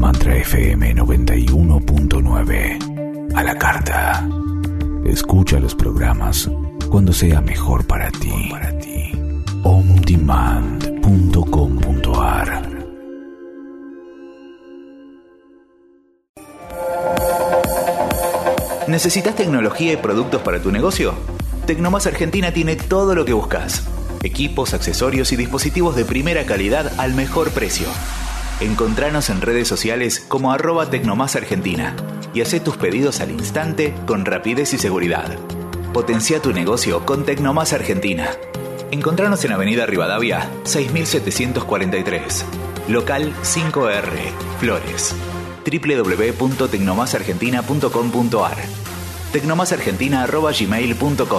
Mantra FM 91.9. A la carta. Escucha los programas cuando sea mejor para ti. ondemand.com.ar. ¿Necesitas tecnología y productos para tu negocio? Tecnomás Argentina tiene todo lo que buscas. Equipos, accesorios y dispositivos de primera calidad al mejor precio. Encontranos en redes sociales como @tecnomasargentina y hacé tus pedidos al instante con rapidez y seguridad. Potencia tu negocio con Tecnomás Argentina. Encontranos en Avenida Rivadavia 6743, local 5R, Flores. www.tecnomasargentina.com.ar. tecnomasargentina@gmail.com.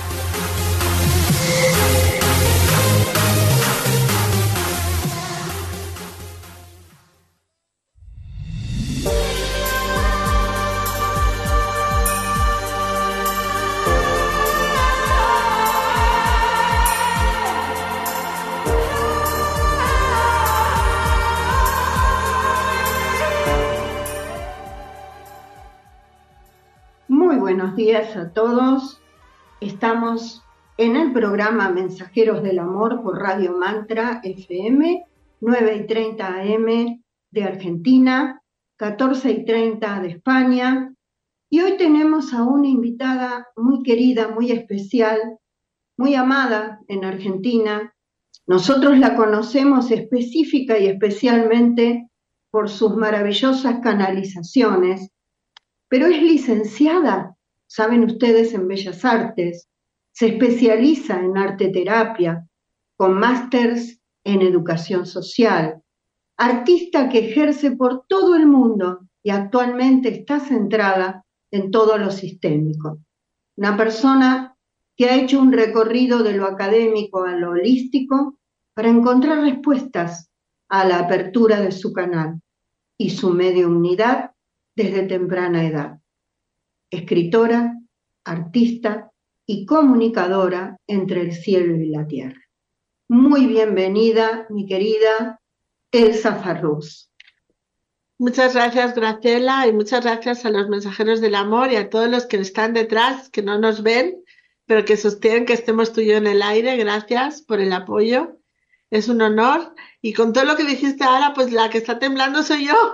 Buenos días a todos. Estamos en el programa Mensajeros del Amor por Radio Mantra FM, 9:30 AM de Argentina, 14:30 de España. Y hoy tenemos a una invitada muy querida, muy especial, muy amada en Argentina. Nosotros la conocemos específica y especialmente por sus maravillosas canalizaciones, pero es licenciada, saben ustedes, en Bellas Artes, se especializa en arte terapia, con másters en educación social, artista que ejerce por todo el mundo y actualmente está centrada en todo lo sistémico. Una persona que ha hecho un recorrido de lo académico a lo holístico para encontrar respuestas a la apertura de su canal y su mediumnidad desde temprana edad. Escritora, artista y comunicadora entre el cielo y la tierra. Muy bienvenida, mi querida Elsa Farrús. Muchas gracias, Graciela, y muchas gracias a los mensajeros del amor y a todos los que están detrás, que no nos ven, pero que sostienen que estemos tú y yo en el aire. Gracias por el apoyo. Es un honor. Y con todo lo que dijiste ahora, pues la que está temblando soy yo.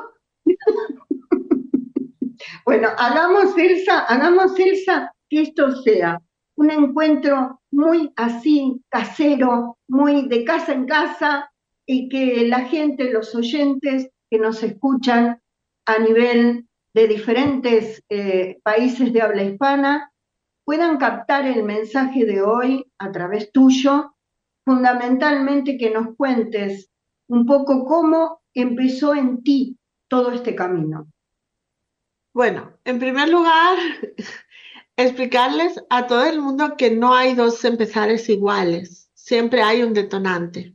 Bueno, hagamos, Elsa, que esto sea un encuentro muy así, casero, muy de casa en casa, y que la gente, los oyentes que nos escuchan a nivel de diferentes países de habla hispana, puedan captar el mensaje de hoy a través tuyo, fundamentalmente que nos cuentes un poco cómo empezó en ti todo este camino. Bueno, en primer lugar, explicarles a todo el mundo que no hay dos empezares iguales, siempre hay un detonante.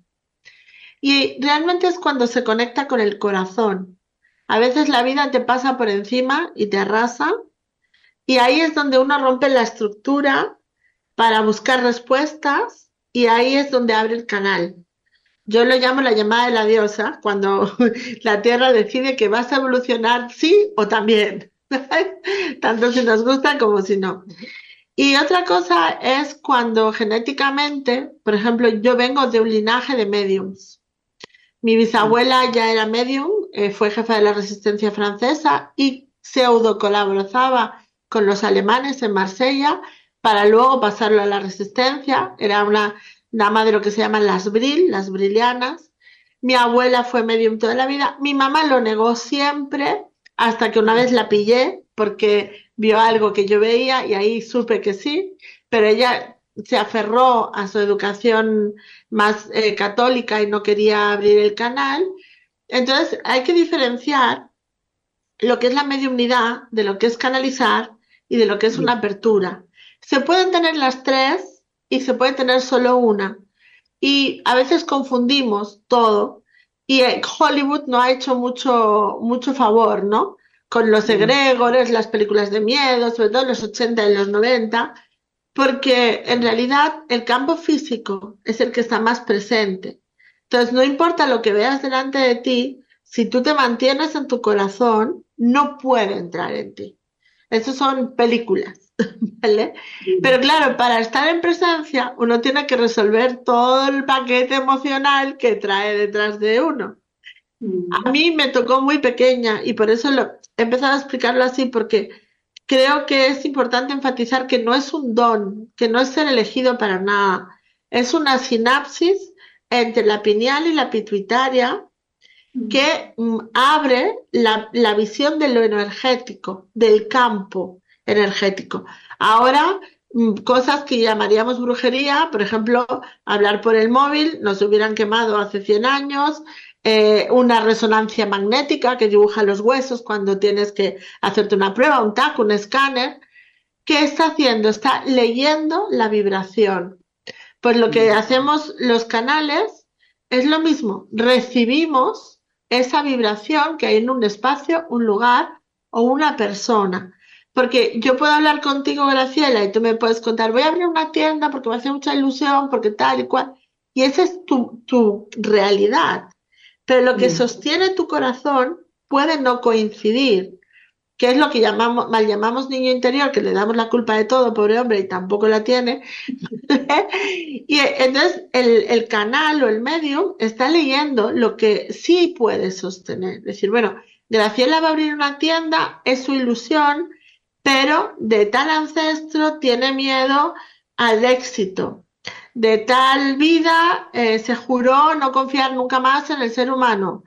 Y realmente es cuando se conecta con el corazón. A veces la vida te pasa por encima y te arrasa, y ahí es donde uno rompe la estructura para buscar respuestas, y ahí es donde abre el canal. Yo lo llamo la llamada de la diosa, cuando la Tierra decide que vas a evolucionar sí o también, tanto si nos gusta como si no. Y otra cosa es cuando genéticamente, por ejemplo, yo vengo de un linaje de médiums. Mi bisabuela ya era médium, fue jefa de la resistencia francesa y pseudo colaboraba con los alemanes en Marsella para luego pasarlo a la resistencia. Era una dama de lo que se llaman las brilianas. Mi abuela fue medium toda la vida. Mi mamá lo negó siempre hasta que una vez la pillé porque vio algo que yo veía y ahí supe que sí, pero ella se aferró a su educación más católica y no quería abrir el canal. Entonces hay que diferenciar lo que es la mediumnidad de lo que es canalizar y de lo que es una apertura. Se pueden tener las tres y se puede tener solo una. Y a veces confundimos todo. Y Hollywood no ha hecho mucho favor, ¿no? Con los egregores, las películas de miedo, sobre todo en los 80 y los 90, porque en realidad el campo físico es el que está más presente. Entonces no importa lo que veas delante de ti, Si tú te mantienes en tu corazón, no puede entrar en ti. Eso son películas, ¿vale? Pero claro, para estar en presencia, uno tiene que resolver todo el paquete emocional que trae detrás de uno. A mí me tocó muy pequeña y por eso he empezado a explicarlo así, porque creo que es importante enfatizar que no es un don, que no es ser elegido para nada. Es una sinapsis entre la pineal y la pituitaria que abre la visión de lo energético, del campo energético. Ahora, cosas que llamaríamos brujería, por ejemplo, hablar por el móvil, nos hubieran quemado hace 100 años, una resonancia magnética que dibuja los huesos cuando tienes que hacerte una prueba, un TAC, un escáner. ¿Qué está haciendo? Está leyendo la vibración. Pues lo que hacemos los canales es lo mismo, recibimos esa vibración que hay en un espacio, un lugar o una persona. Porque yo puedo hablar contigo, Graciela, y tú me puedes contar, voy a abrir una tienda porque me hace mucha ilusión, porque tal y cual. Y esa es tu realidad. Pero lo que sostiene tu corazón puede no coincidir, que es lo que mal llamamos niño interior, que le damos la culpa de todo, pobre hombre, y tampoco la tiene. Y entonces el canal o el medium está leyendo lo que sí puede sostener. Es decir, bueno, Graciela va a abrir una tienda, es su ilusión, pero de tal ancestro tiene miedo al éxito. De tal vida se juró no confiar nunca más en el ser humano.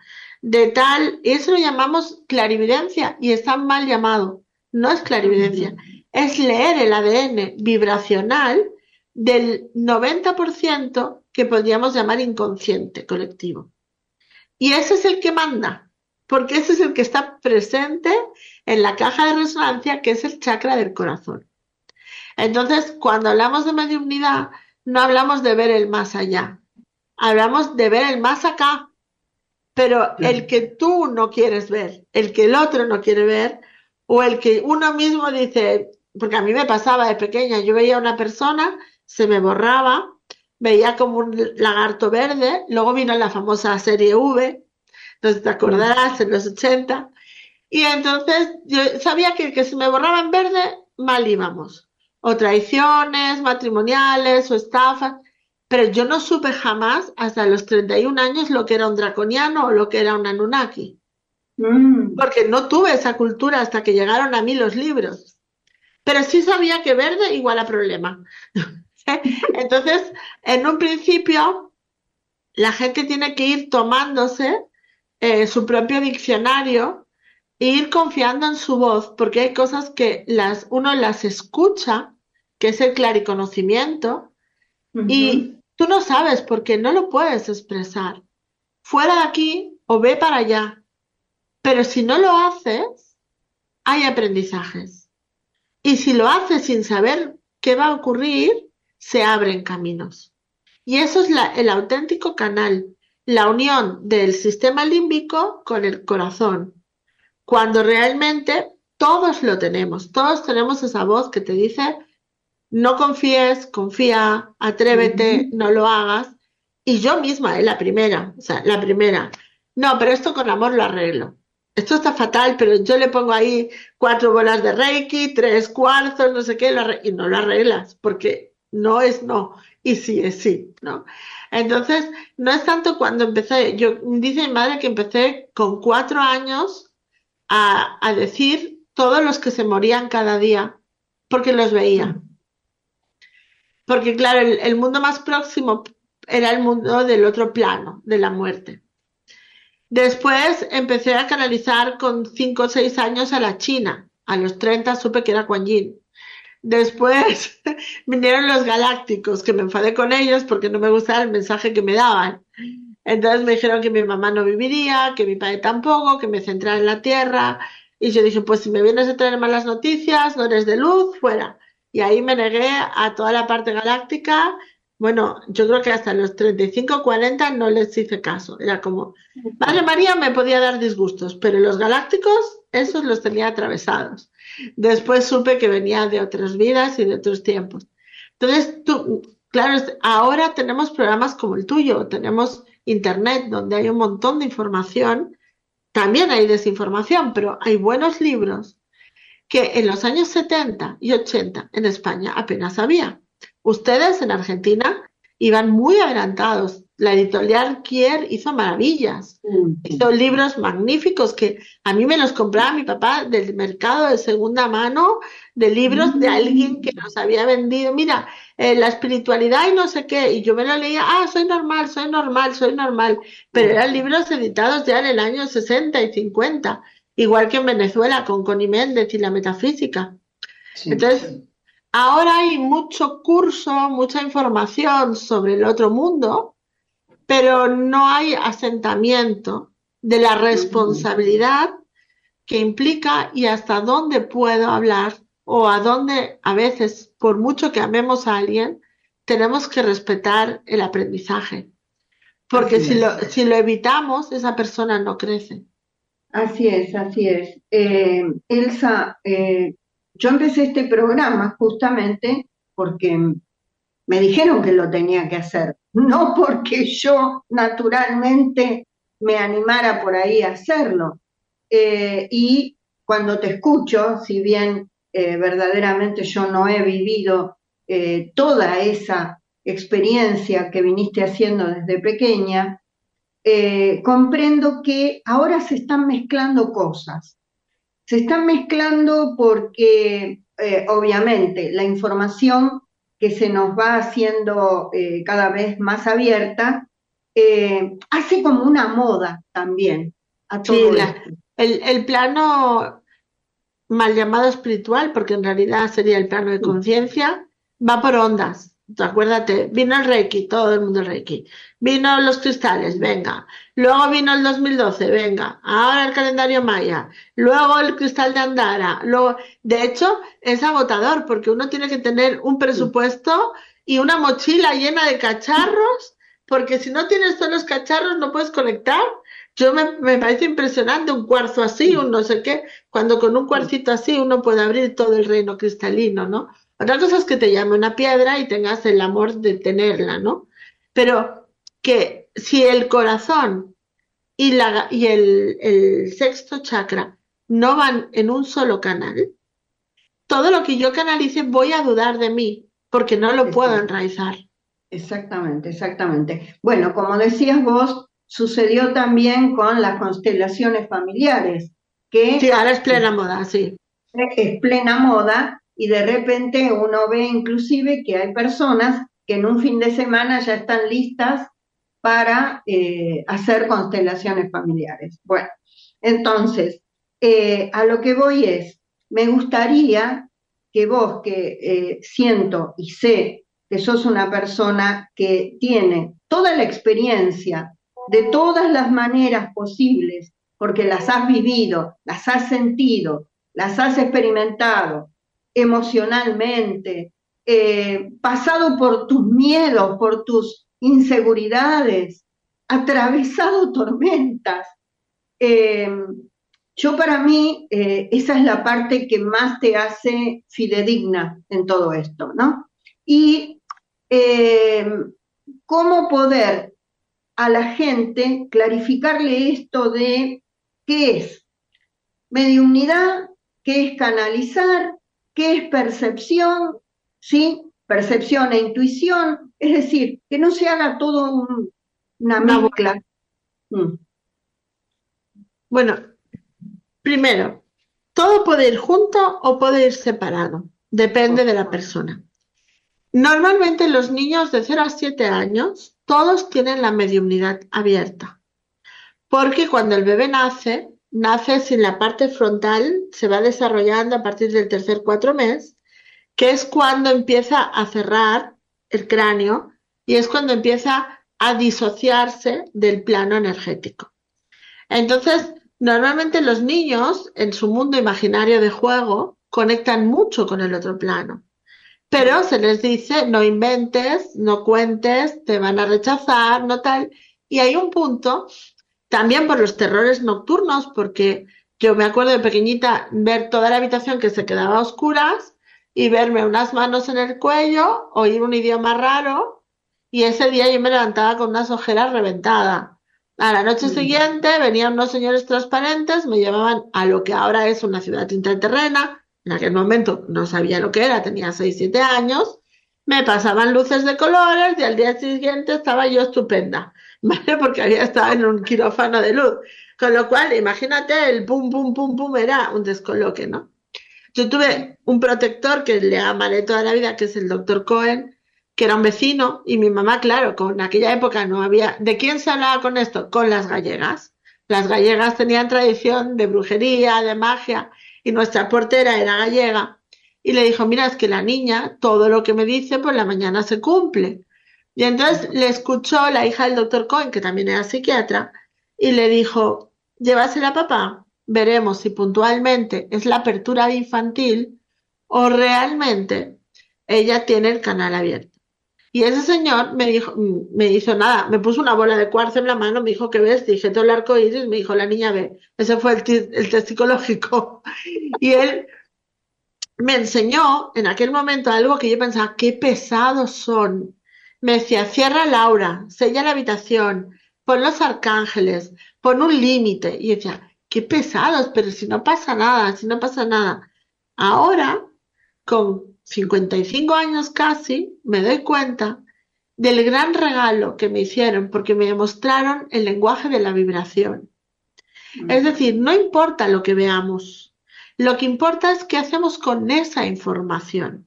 Eso lo llamamos clarividencia y está mal llamado. No es clarividencia, es leer el ADN vibracional del 90% que podríamos llamar inconsciente colectivo. Y ese es el que manda, porque ese es el que está presente en la caja de resonancia, que es el chakra del corazón. Entonces, cuando hablamos de mediumnidad, no hablamos de ver el más allá, hablamos de ver el más acá, pero el que tú no quieres ver, el que el otro no quiere ver, o el que uno mismo dice, porque a mí me pasaba de pequeña, yo veía a una persona, se me borraba, veía como un lagarto verde, luego vino la famosa serie V, entonces te acordarás, en los 80, y entonces yo sabía que el que se me borraba en verde, mal íbamos. O traiciones matrimoniales o estafas, pero yo no supe jamás hasta los 31 años lo que era un draconiano o lo que era un Anunnaki, porque no tuve esa cultura hasta que llegaron a mí los libros, pero sí sabía que verde igual a problema. Entonces, en un principio, la gente tiene que ir tomándose su propio diccionario e ir confiando en su voz, porque hay cosas que uno las escucha, que es el clariconocimiento, y tú no sabes porque no lo puedes expresar. Fuera de aquí o ve para allá. Pero si no lo haces, hay aprendizajes. Y si lo haces sin saber qué va a ocurrir, se abren caminos. Y eso es el auténtico canal, la unión del sistema límbico con el corazón. Cuando realmente todos lo tenemos, todos tenemos esa voz que te dice, no confíes, confía, atrévete, no lo hagas. Y yo misma, la primera, no, pero esto con amor lo arreglo. Esto está fatal, pero yo le pongo ahí 4 bolas de Reiki, 3 cuarzos, no sé qué, y no lo arreglas, porque no es no, y sí es sí, ¿no? Entonces, no es tanto cuando empecé, dice mi madre que empecé con 4 años a decir todos los que se morían cada día, porque los veía. Porque claro, el mundo más próximo era el mundo del otro plano, de la muerte. Después empecé a canalizar con 5 o 6 años a la China. A los 30 supe que era Kuan Yin. Después vinieron los galácticos, que me enfadé con ellos porque no me gustaba el mensaje que me daban. Entonces me dijeron que mi mamá no viviría, que mi padre tampoco, que me centrara en la Tierra. Y yo dije, pues si me vienes a traer malas noticias, no eres de luz, fuera. Y ahí me negué a toda la parte galáctica. Bueno, yo creo que hasta los 35, 40 no les hice caso. Era como, Madre María me podía dar disgustos, pero los galácticos, esos los tenía atravesados. Después supe que venía de otras vidas y de otros tiempos. Entonces, claro, ahora tenemos programas como el tuyo, tenemos internet donde hay un montón de información también hay desinformación, pero hay buenos libros que en los años 70 y 80 en España apenas había. Ustedes en Argentina iban muy adelantados. La editorial Kier hizo maravillas. Hizo libros magníficos que a mí me los compraba mi papá del mercado de segunda mano, de libros de alguien que nos había vendido. Mira, la espiritualidad y no sé qué. Y yo me lo leía, soy normal, soy normal, soy normal. Pero eran libros editados ya en el año 60 y 50. Igual que en Venezuela con Connie Méndez y la metafísica. Sí. Entonces, ahora hay mucho curso, mucha información sobre el otro mundo, pero no hay asentamiento de la responsabilidad que implica y hasta dónde puedo hablar o a dónde a veces, por mucho que amemos a alguien, tenemos que respetar el aprendizaje. Porque si lo evitamos, esa persona no crece. Así es, así es. Elsa, yo empecé este programa justamente porque me dijeron que lo tenía que hacer, no porque yo naturalmente me animara por ahí a hacerlo. Y cuando te escucho, si bien verdaderamente yo no he vivido toda esa experiencia que viniste haciendo desde pequeña, comprendo que ahora se están mezclando cosas. Se están mezclando porque, obviamente, la información que se nos va haciendo cada vez más abierta hace como una moda también a todo esto. El plano mal llamado espiritual, porque en realidad sería el plano de conciencia, va por ondas. Acuérdate, vino el Reiki, todo el mundo el Reiki. Vino los cristales, venga. Luego vino el 2012, venga. Ahora el calendario maya. Luego el cristal de Andara. Luego, de hecho, es agotador porque uno tiene que tener un presupuesto y una mochila llena de cacharros, porque si no tienes todos los cacharros no puedes conectar. Me parece impresionante un cuarzo así, un no sé qué, cuando con un cuarcito así uno puede abrir todo el reino cristalino, ¿no? Otra cosa es que te llame una piedra y tengas el amor de tenerla, ¿no? Pero que si el corazón y el sexto chakra no van en un solo canal, todo lo que yo canalice voy a dudar de mí, porque no lo puedo enraizar. Exactamente, exactamente. Bueno, como decías vos, sucedió también con las constelaciones familiares, que sí, ahora es plena moda, sí. Es plena moda, y de repente uno ve inclusive que hay personas que en un fin de semana ya están listas para hacer constelaciones familiares. Bueno, entonces, a lo que voy es, me gustaría que vos, que siento y sé que sos una persona que tiene toda la experiencia de todas las maneras posibles, porque las has vivido, las has sentido, las has experimentado emocionalmente, pasado por tus miedos, por tus inseguridades, atravesado tormentas. Yo para mí, esa es la parte que más te hace fidedigna en todo esto, ¿no? Y cómo poder a la gente clarificarle esto de qué es mediumnidad, qué es canalizar, qué es percepción, ¿sí? Percepción e intuición, es decir, que no se haga todo una mezcla. Bueno, primero, todo puede ir junto o puede ir separado, depende de la persona. Normalmente los niños de 0 a 7 años, todos tienen la mediumnidad abierta, porque cuando el bebé nace sin la parte frontal, se va desarrollando a partir del 3.-4 mes, que es cuando empieza a cerrar el cráneo y es cuando empieza a disociarse del plano energético. Entonces, normalmente los niños, en su mundo imaginario de juego, conectan mucho con el otro plano. Pero se les dice, no inventes, no cuentes, te van a rechazar, no tal. Y hay un punto, también por los terrores nocturnos, porque yo me acuerdo de pequeñita ver toda la habitación que se quedaba a oscuras y verme unas manos en el cuello, oír un idioma raro, y ese día yo me levantaba con unas ojeras reventadas. A la noche siguiente venían unos señores transparentes, me llevaban a lo que ahora es una ciudad intraterrena. En aquel momento no sabía lo que era, tenía 6, 7 años. Me pasaban luces de colores y al día siguiente estaba yo estupenda, ¿vale? Porque había estado en un quirófano de luz. Con lo cual, imagínate, el pum, pum, pum, pum era un descoloque, ¿no? Yo tuve un protector que le amaré toda la vida, que es el doctor Cohen, que era un vecino, y mi mamá, claro, con aquella época no había... ¿De quién se hablaba con esto? Con las gallegas. Las gallegas tenían tradición de brujería, de magia, y nuestra portera era gallega. Y le dijo, mira, es que la niña, todo lo que me dice por la mañana se cumple. Y entonces le escuchó la hija del doctor Cohen, que también era psiquiatra, y le dijo, llévasela a papá, veremos si puntualmente es la apertura de infantil o realmente ella tiene el canal abierto. Y ese señor me dijo, me hizo nada, me puso una bola de cuarzo en la mano, me dijo, ¿qué ves? Dije, todo el arco iris, me dijo, la niña ve. Ese fue el test psicológico. Y él me enseñó en aquel momento algo que yo pensaba, qué pesados son. Me decía, cierra Laura, sella la habitación, pon los arcángeles, pon un límite. Y decía, qué pesados, pero si no pasa nada, si no pasa nada. Ahora, con 55 años casi, me doy cuenta del gran regalo que me hicieron porque me demostraron el lenguaje de la vibración. Es decir, no importa lo que veamos, lo que importa es qué hacemos con esa información.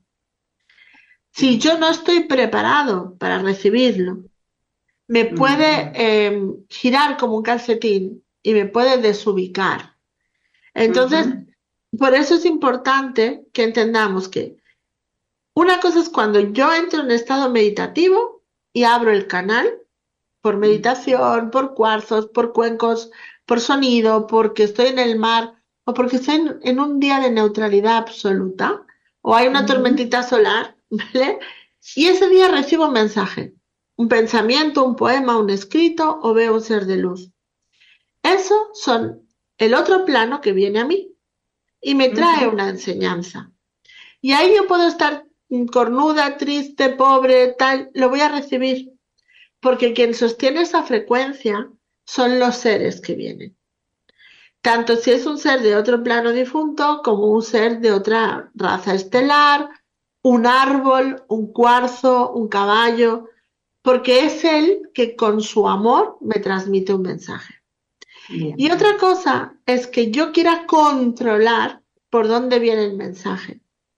Si yo no estoy preparado para recibirlo, me puede girar como un calcetín y me puede desubicar. Entonces, por eso es importante que entendamos que una cosa es cuando yo entro en estado meditativo y abro el canal por meditación, por cuarzos, por cuencos, por sonido, porque estoy en el mar o porque estoy en un día de neutralidad absoluta o hay una tormentita solar, ¿vale? Y ese día recibo un mensaje, un pensamiento, un poema, un escrito o veo un ser de luz. Eso son el otro plano que viene a mí y me trae una enseñanza. Y ahí yo puedo estar cornuda, triste, pobre, tal, lo voy a recibir. Porque quien sostiene esa frecuencia son los seres que vienen. Tanto si es un ser de otro plano difunto como un ser de otra raza estelar, un árbol, un cuarzo, un caballo, porque es él que con su amor me transmite un mensaje. Bien. Y otra cosa es que yo quiera controlar por dónde viene el mensaje.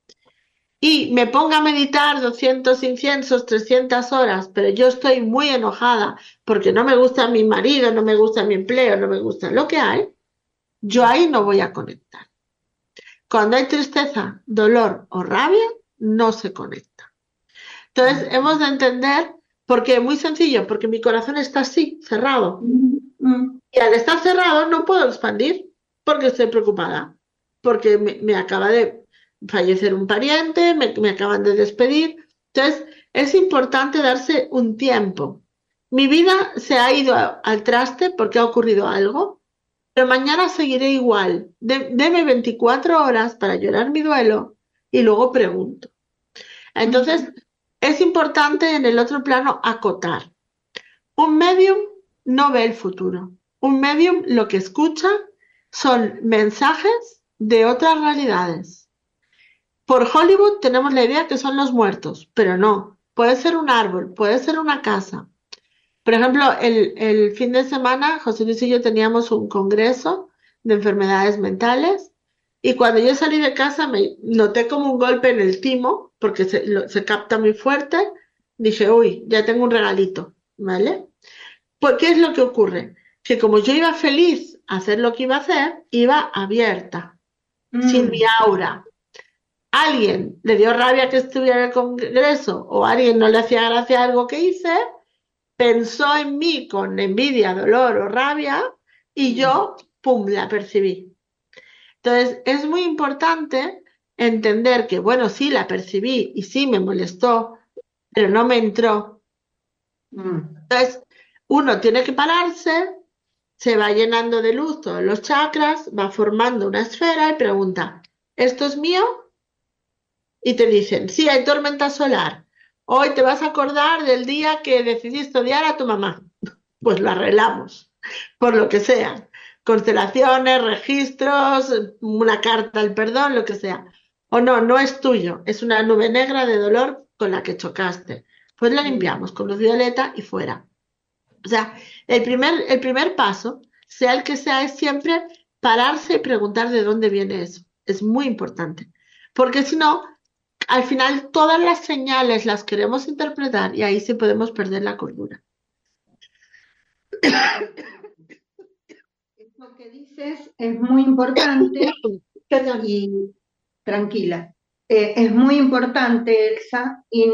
Y me ponga a meditar 200 inciensos, 300 horas, pero yo estoy muy enojada porque no me gusta mi marido, no me gusta mi empleo, no me gusta lo que hay, yo ahí no voy a conectar. Cuando hay tristeza, dolor o rabia, no se conecta. Entonces, hemos de entender, porque es muy sencillo, porque mi corazón está así, cerrado. Y al estar cerrado no puedo expandir porque estoy preocupada, porque me acaba de fallecer un pariente, me acaban de despedir. Entonces, es importante darse un tiempo. Mi vida se ha ido al traste porque ha ocurrido algo, pero mañana seguiré igual. Deme 24 horas para llorar mi duelo y luego pregunto. Entonces, es importante en el otro plano acotar. Un medium no ve el futuro. Un medium lo que escucha son mensajes de otras realidades. Por Hollywood tenemos la idea que son los muertos, pero no. Puede ser un árbol, puede ser una casa. Por ejemplo, el fin de semana, José Luis y yo teníamos un congreso de enfermedades mentales y cuando yo salí de casa me noté como un golpe en el timo porque se capta muy fuerte. Dije, uy, ya tengo un regalito, ¿vale? Pues, ¿qué es lo que ocurre? Que como yo iba feliz a hacer lo que iba a hacer, iba abierta, sin mi aura. Alguien le dio rabia que estuviera en el congreso o a alguien no le hacía gracia algo que hice, pensó en mí con envidia, dolor o rabia y yo, pum, la percibí. Entonces, es muy importante entender que, bueno, sí, la percibí y sí me molestó, pero no me entró. Entonces, uno tiene que pararse, se va llenando de luz todos los chakras, va formando una esfera y pregunta, ¿esto es mío? Y te dicen, sí, hay tormenta solar. Hoy te vas a acordar del día que decidiste odiar a tu mamá. Pues lo arreglamos. por lo que sea. Constelaciones, registros, una carta al perdón, lo que sea. O no, no es tuyo, es una nube negra de dolor con la que chocaste. Pues la limpiamos con luz violeta y fuera. O sea, el primer paso, sea el que sea, es siempre pararse y preguntar de dónde viene eso. Es muy importante. Porque si no, al final todas las señales las queremos interpretar y ahí sí podemos perder la cordura. Lo que dices es muy importante y tranquila. Es muy importante, Elsa, y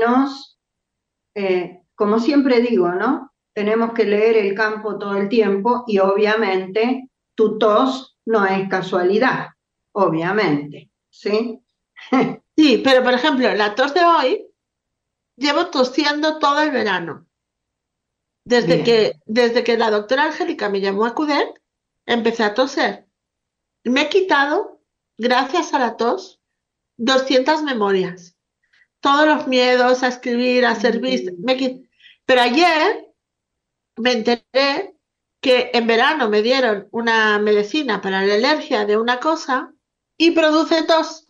como siempre digo, ¿no? Tenemos que leer el campo todo el tiempo y obviamente tu tos no es casualidad, obviamente, ¿sí? Sí, pero por ejemplo, la tos de hoy, llevo tosiendo todo el verano. Bien. Desde que la doctora Angélica me llamó a acudir, empecé a toser. Me he quitado, gracias a la tos, 200 memorias. Todos los miedos a escribir, a ser vista. Pero ayer me enteré que en verano me dieron una medicina para la alergia de una cosa y produce tos.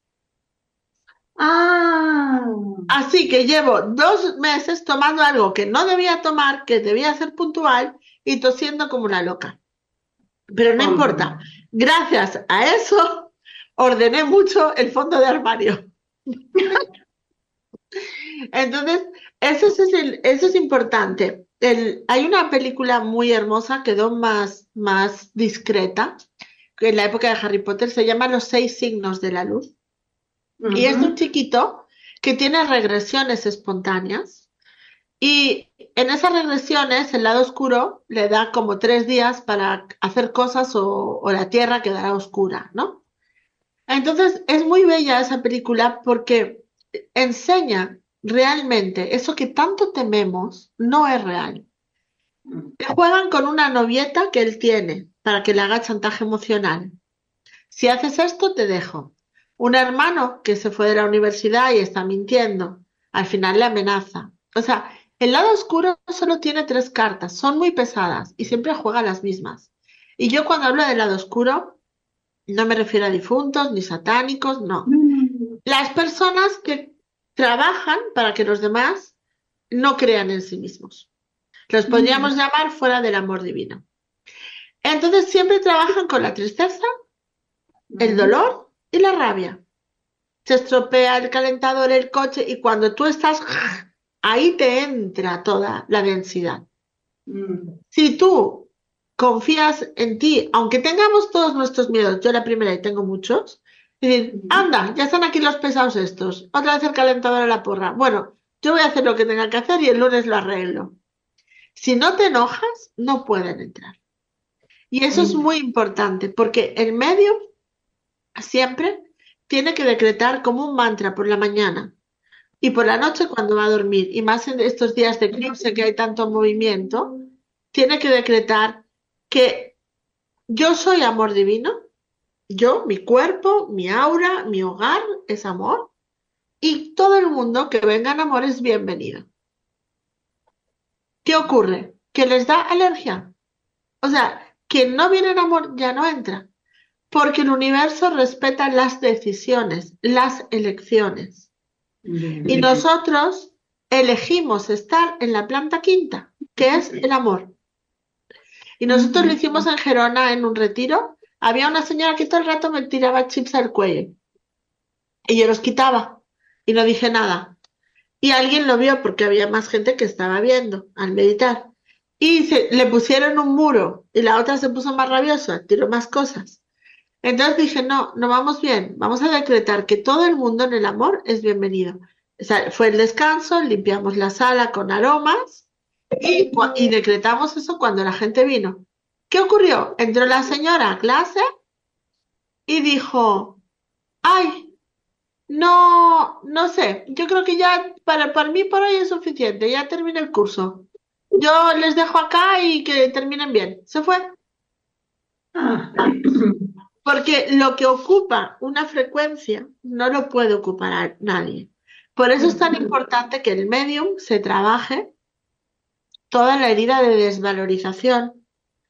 Ah, Así que llevo 2 meses tomando algo que no debía tomar, que debía ser puntual y tosiendo como una loca. Pero no hombre. importa. Gracias a eso ordené mucho el fondo de armario. Entonces, eso es importante. Hay una película muy hermosa, quedó más discreta, que en la época de Harry Potter se llama Los 6 signos de la luz. Y es de un Ujú. chiquito que tiene regresiones espontáneas. Y en esas regresiones, el lado oscuro le da como 3 días para hacer cosas o la tierra quedará oscura, ¿no? Entonces, es muy bella esa película porque enseña realmente eso que tanto tememos no es real. Te juegan con una novieta que él tiene para que le haga chantaje emocional. Si haces esto, te dejo. Un hermano que se fue de la universidad y está mintiendo. Al final le amenaza. O sea, el lado oscuro solo tiene 3 cartas, son muy pesadas y siempre juega las mismas. Y yo cuando hablo del lado oscuro, no me refiero a difuntos ni satánicos, no. Mm, Las personas que trabajan para que los demás no crean en sí mismos. Los mm, podríamos llamar fuera del amor divino. Entonces siempre trabajan con la tristeza, el mm, dolor y la rabia. Se estropea el calentador, el coche y cuando tú estás, ahí te entra toda la densidad. mm, Si tú confías en ti, aunque tengamos todos nuestros miedos, yo la primera y tengo muchos, y decir, mm, anda, ya están aquí los pesados estos, otra vez el calentador a la porra. Bueno, yo voy a hacer lo que tenga que hacer y el lunes lo arreglo. Si no te enojas, no pueden entrar. Y eso es mm, muy importante, porque el medio siempre tiene que decretar como un mantra por la mañana y por la noche cuando va a dormir, y más en estos días de eclipse que hay tanto movimiento, tiene que decretar que yo soy amor divino, yo, mi cuerpo, mi aura, mi hogar es amor, y todo el mundo que venga en amor es bienvenido. ¿Qué ocurre? Que les da alergia. O sea, quien no viene en amor ya no entra, porque el universo respeta las decisiones, las elecciones. Y bien. nosotros elegimos estar en la planta quinta, que es el amor. Y nosotros lo Mm, hicimos en Gerona en un retiro. Había una señora que todo el rato me tiraba chips al cuello y yo los quitaba y no dije nada. Y alguien lo vio porque había más gente que estaba viendo al meditar. Y le pusieron un muro y la otra se puso más rabiosa, tiró más cosas. Entonces dije, no, no vamos bien, vamos a decretar que todo el mundo en el amor es bienvenido. O sea, fue el descanso, limpiamos la sala con aromas y decretamos eso cuando la gente vino. ¿Qué ocurrió? Entró la señora a clase y dijo, ay, no, no sé, yo creo que ya para mí por hoy es suficiente, ya terminé el curso. Yo les dejo acá y que terminen bien. Se fue. ah, Porque lo que ocupa una frecuencia no lo puede ocupar a nadie. Por eso es tan importante que el medium se trabaje toda la herida de desvalorización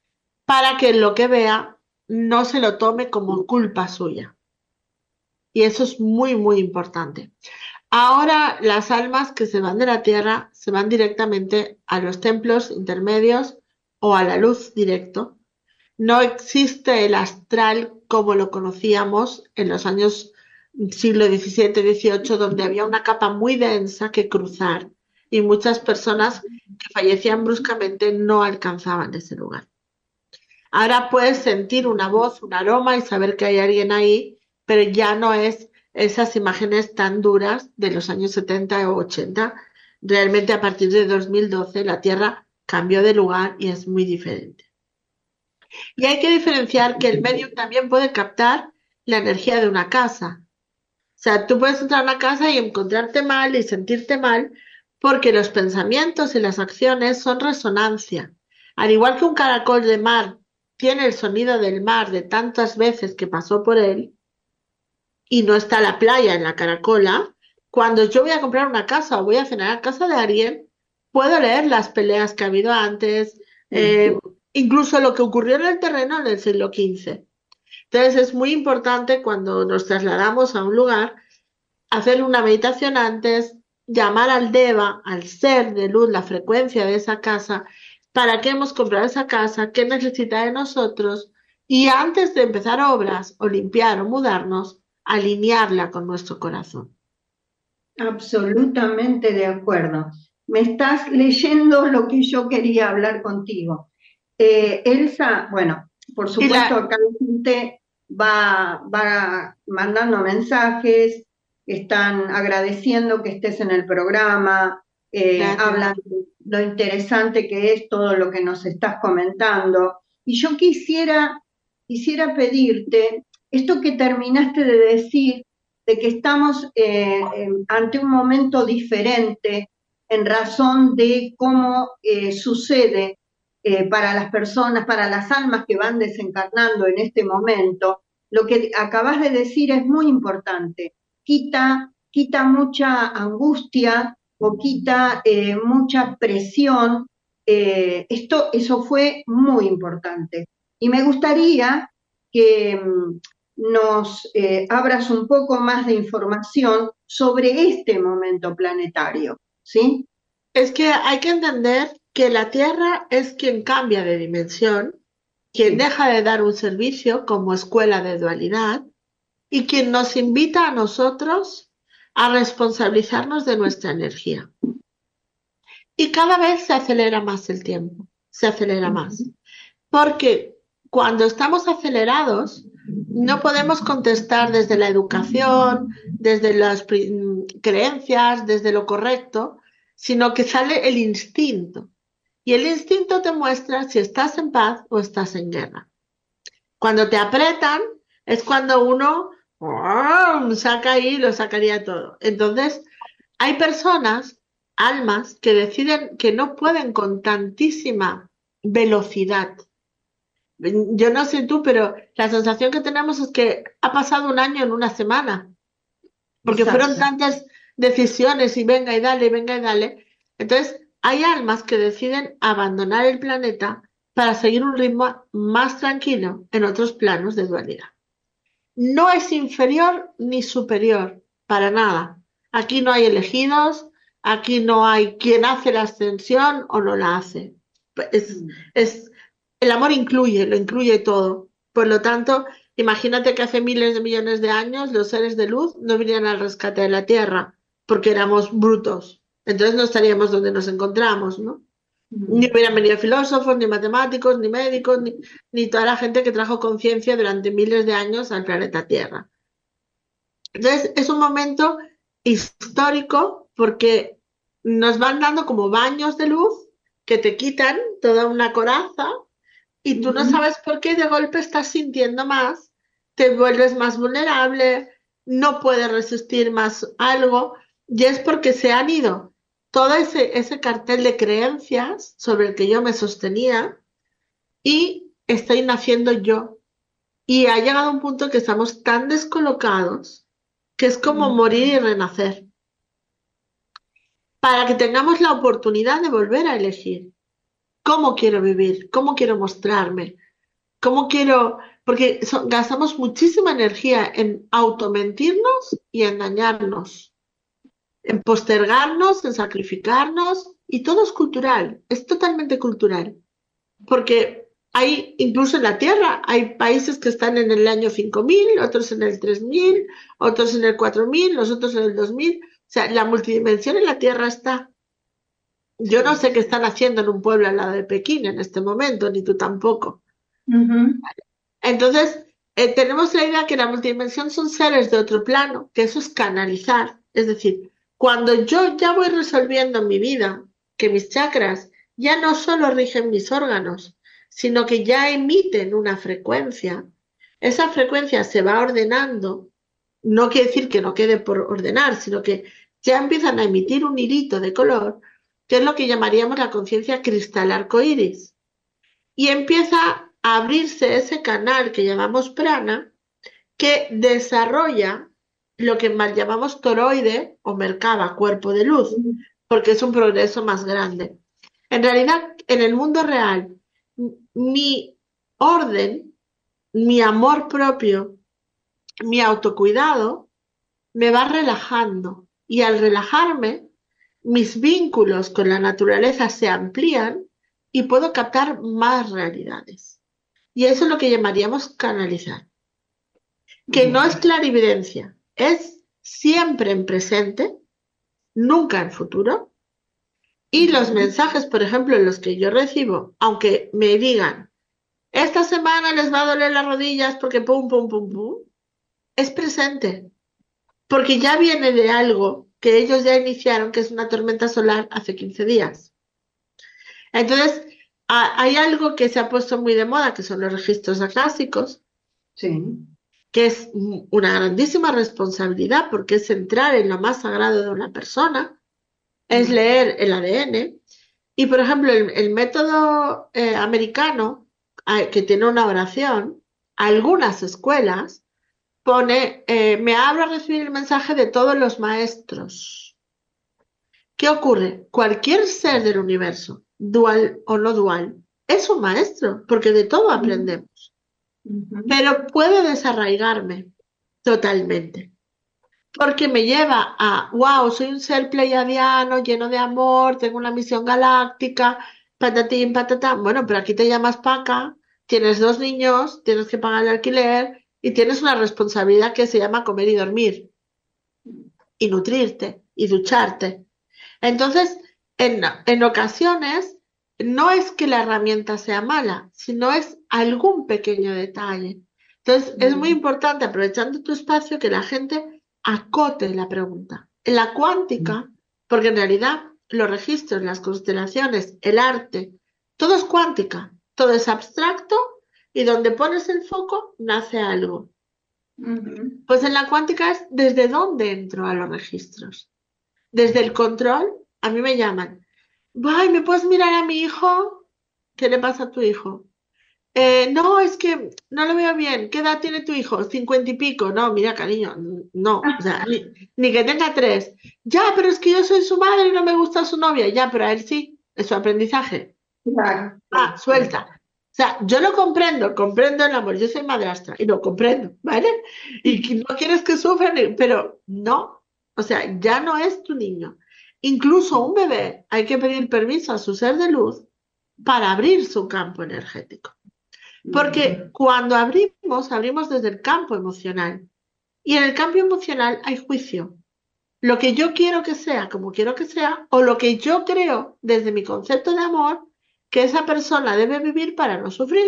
para que lo que vea no se lo tome como culpa suya. Y eso es muy, muy importante. Ahora las almas que se van de la tierra se van directamente a los templos intermedios o a la luz directo. No existe el astral como lo conocíamos en los años siglo XVII, XVIII, donde había una capa muy densa que cruzar y muchas personas que fallecían bruscamente no alcanzaban ese lugar. Ahora puedes sentir una voz, un aroma y saber que hay alguien ahí, pero ya no es esas imágenes tan duras de los años 70 o 80. Realmente a partir de 2012 la Tierra cambió de lugar y es muy diferente. Y hay que diferenciar que el medium también puede captar la energía de una casa. O sea, tú puedes entrar a una casa y encontrarte mal y sentirte mal porque los pensamientos y las acciones son resonancia. Al igual que un caracol de mar tiene el sonido del mar de tantas veces que pasó por él y no está la playa en la caracola, cuando yo voy a comprar una casa o voy a cenar a casa de alguien, puedo leer las peleas que ha habido antes, incluso lo que ocurrió en el terreno en el siglo XV. Entonces es muy importante cuando nos trasladamos a un lugar, hacer una meditación antes, llamar al Deva, al ser de luz, la frecuencia de esa casa, para qué hemos comprado esa casa, qué necesita de nosotros, y antes de empezar obras o limpiar o mudarnos, alinearla con nuestro corazón. Absolutamente de acuerdo. Me estás leyendo lo que yo quería hablar contigo. Elsa, bueno, por supuesto acá la gente va mandando mensajes, están agradeciendo que estés en el programa, hablan de lo interesante que es todo lo que nos estás comentando. Y yo quisiera pedirte, esto que terminaste de decir, de que estamos ante un momento diferente en razón de cómo sucede para las personas, para las almas que van desencarnando en este momento. Lo que acabas de decir es muy importante. Quita mucha angustia o quita mucha presión. Eso fue muy importante. Y me gustaría que nos abras un poco más de información sobre este momento planetario, ¿sí? Es que hay que entender que la Tierra es quien cambia de dimensión, quien deja de dar un servicio como escuela de dualidad y quien nos invita a nosotros a responsabilizarnos de nuestra energía. Y cada vez se acelera más el tiempo, se acelera más. Porque cuando estamos acelerados, no podemos contestar desde la educación, desde las creencias, desde lo correcto, sino que sale el instinto. Y el instinto te muestra si estás en paz o estás en guerra. Cuando te apretan es cuando uno saca ahí y lo sacaría todo. Entonces, hay personas, almas, que deciden que no pueden con tantísima velocidad. Yo no sé tú, pero la sensación que tenemos es que ha pasado un año en una semana. Porque fueron tantas decisiones y venga y dale, venga y dale. Entonces, hay almas que deciden abandonar el planeta para seguir un ritmo más tranquilo en otros planos de dualidad. No es inferior ni superior, para nada. Aquí no hay elegidos, aquí no hay quien hace la ascensión o no la hace. El amor lo incluye todo. Por lo tanto, imagínate que hace miles de millones de años los seres de luz no vinieran al rescate de la Tierra porque éramos brutos. Entonces no estaríamos donde nos encontramos, ¿no? Ni hubieran venido filósofos, ni matemáticos, ni médicos, ni toda la gente que trajo conciencia durante miles de años al planeta Tierra. Entonces es un momento histórico porque nos van dando como baños de luz que te quitan toda una coraza y tú no sabes por qué de golpe estás sintiendo más, te vuelves más vulnerable, no puedes resistir más algo, y es porque se han ido todo ese cartel de creencias sobre el que yo me sostenía y estoy naciendo yo. Y ha llegado un punto que estamos tan descolocados que es como morir y renacer. Para que tengamos la oportunidad de volver a elegir cómo quiero vivir, cómo quiero mostrarme, ¿Cómo quiero? Porque gastamos muchísima energía en automentirnos y en dañarnos, en postergarnos, en sacrificarnos, y todo es cultural, es totalmente cultural. Porque hay, incluso en la Tierra, hay países que están en el año 5000, otros en el 3000, otros en el 4000, los otros en el 2000. O sea, la multidimensión en la Tierra está. Yo no sé qué están haciendo en un pueblo al lado de Pekín en este momento, ni tú tampoco. Ujú. Entonces, tenemos la idea que la multidimensión son seres de otro plano, que eso es canalizar. Es decir, cuando yo ya voy resolviendo en mi vida que mis chakras ya no solo rigen mis órganos, sino que ya emiten una frecuencia, esa frecuencia se va ordenando, no quiere decir que no quede por ordenar, sino que ya empiezan a emitir un hilito de color, que es lo que llamaríamos la conciencia cristal arcoíris. Y empieza a abrirse ese canal que llamamos prana, que desarrolla lo que mal llamamos toroide o Merkaba, cuerpo de luz, porque es un progreso más grande. En realidad, en el mundo real, mi orden, mi amor propio, mi autocuidado, me va relajando. Y al relajarme, mis vínculos con la naturaleza se amplían y puedo captar más realidades. Y eso es lo que llamaríamos canalizar, que no es clarividencia, es siempre en presente, nunca en futuro. Y los mensajes, por ejemplo, los que yo recibo, aunque me digan, esta semana les va a doler las rodillas porque pum, pum, pum, pum, es presente, porque ya viene de algo que ellos ya iniciaron, que es una tormenta solar hace 15 días. Entonces, hay algo que se ha puesto muy de moda, que son los registros acásicos, Sí. que es una grandísima responsabilidad porque es entrar en lo más sagrado de una persona, es leer el ADN. Y, por ejemplo, el método americano, que tiene una oración, algunas escuelas pone, me abro a recibir el mensaje de todos los maestros. ¿Qué ocurre? Cualquier ser del universo, dual o no dual, es un maestro, porque de todo aprendemos. Pero puedo desarraigarme totalmente, porque me lleva a, wow, soy un ser pleiadiano, lleno de amor, tengo una misión galáctica, patatín, patatán. Bueno, pero aquí te llamas Paca, tienes 2 niños, tienes que pagar el alquiler y tienes una responsabilidad que se llama comer y dormir, y nutrirte, y ducharte. Entonces, en ocasiones, no es que la herramienta sea mala, sino es algún pequeño detalle. Entonces, es muy importante, aprovechando tu espacio, que la gente acote la pregunta. En la cuántica, porque en realidad los registros, las constelaciones, el arte, todo es cuántica, todo es abstracto y donde pones el foco nace algo. Pues en la cuántica es desde dónde entro a los registros. Desde el control, a mí me llaman. Ay, ¿me puedes mirar a mi hijo? ¿Qué le pasa a tu hijo? No, es que no lo veo bien. ¿Qué edad tiene tu hijo? 50 y pico. No, mira, cariño, no. O sea, ni que tenga 3. Ya, pero es que yo soy su madre y no me gusta su novia. Ya, pero a él sí, es su aprendizaje. Claro. Suelta. O sea, yo lo comprendo el amor. Yo soy madrastra y lo comprendo, ¿vale? Y que no quieres que sufran, pero no. O sea, ya no es tu niño. Incluso un bebé hay que pedir permiso a su ser de luz para abrir su campo energético. Porque cuando abrimos desde el campo emocional. Y en el campo emocional hay juicio. Lo que yo quiero que sea, como quiero que sea, o lo que yo creo desde mi concepto de amor, que esa persona debe vivir para no sufrir.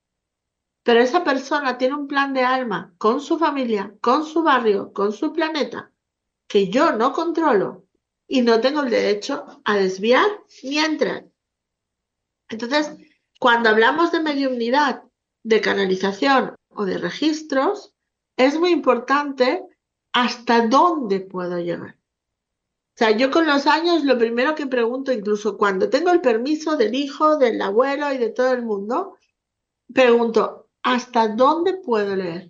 Pero esa persona tiene un plan de alma con su familia, con su barrio, con su planeta, que yo no controlo y no tengo el derecho a desviar ni a entrar. Entonces, cuando hablamos de mediumnidad, de canalización o de registros, es muy importante hasta dónde puedo llegar. O sea, yo con los años lo primero que pregunto, incluso cuando tengo el permiso del hijo, del abuelo y de todo el mundo, pregunto, ¿hasta dónde puedo leer?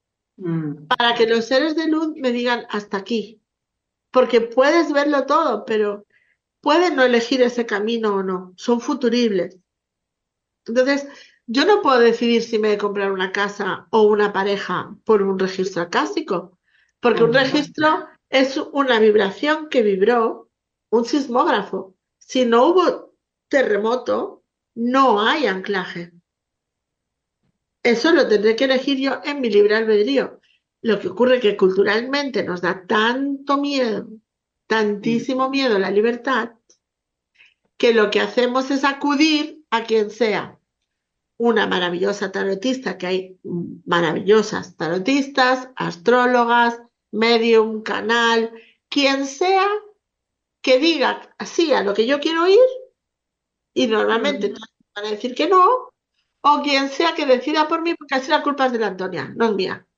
Para que los seres de luz me digan hasta aquí. Porque puedes verlo todo, pero pueden no elegir ese camino o no. Son futuribles. Entonces, Yo no puedo decidir si me voy a comprar una casa o una pareja por un registro acástico, porque un registro es una vibración que vibró un sismógrafo. Si no hubo terremoto, no hay anclaje. Eso lo tendré que elegir yo en mi libre albedrío. Lo que ocurre es que culturalmente nos da tanto miedo, tantísimo miedo la libertad, que lo que hacemos es acudir a quien sea una maravillosa tarotista, que hay maravillosas tarotistas, astrólogas, medium, canal, quien sea que diga sí a lo que yo quiero oír, y normalmente todos van a decir que no, o quien sea que decida por mí, porque así la culpa es de la Antonia, no es mía.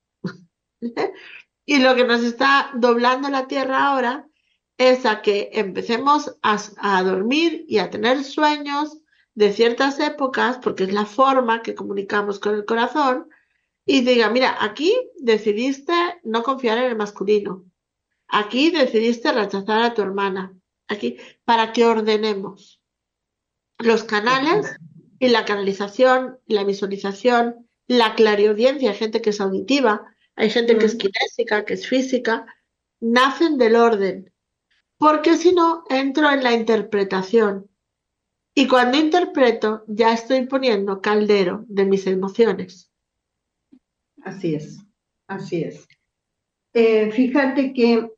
Y lo que nos está doblando la tierra ahora es a que empecemos a dormir y a tener sueños de ciertas épocas, porque es la forma que comunicamos con el corazón, y diga, mira, aquí decidiste no confiar en el masculino, aquí decidiste rechazar a tu hermana, aquí, para que ordenemos los canales y la canalización, la visualización, la clariaudiencia. Hay gente que es auditiva, hay gente que es kinésica, que es física, nacen del orden, porque si no entro en la interpretación, y cuando interpreto ya estoy poniendo caldero de mis emociones. Así es, así es. Fíjate que